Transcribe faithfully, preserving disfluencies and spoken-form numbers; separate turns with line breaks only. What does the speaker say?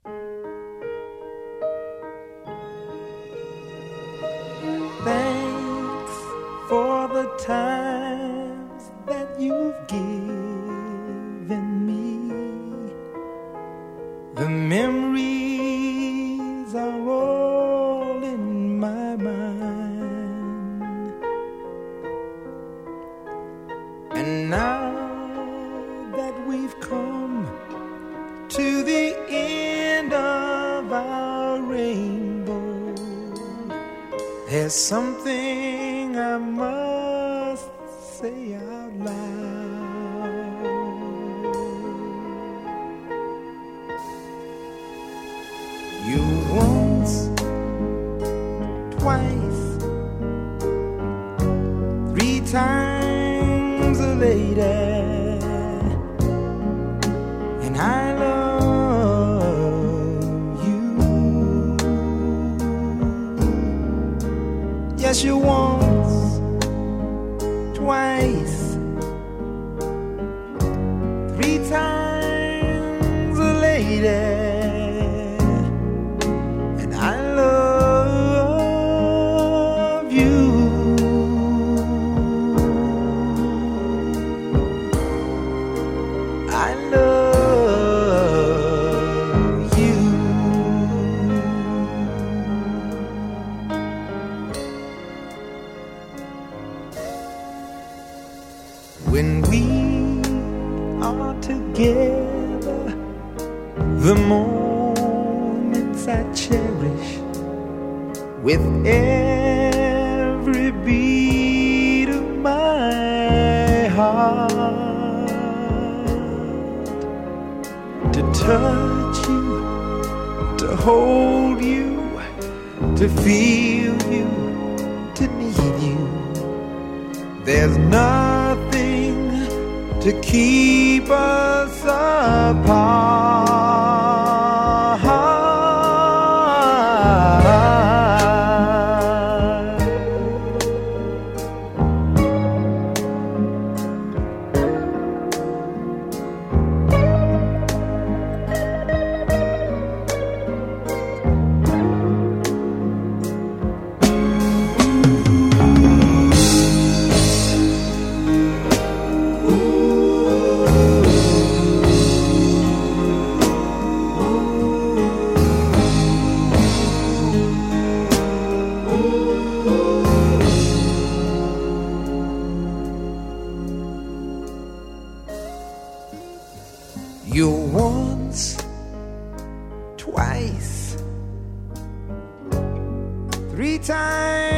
Thanks for the times that you've given me. The memories are all in my mind. And now that we've come to the end of our rainbow, there's something I must say out loud. You once, twice, three times a lady, and I love you. Yes, you once, twice, three times a lady, and I love you. I love you. When we are together, the moments I cherish with every beat of my heart. To touch you, to hold you, to feel you, to need you. There's nothing to keep us apart. You once, twice, three times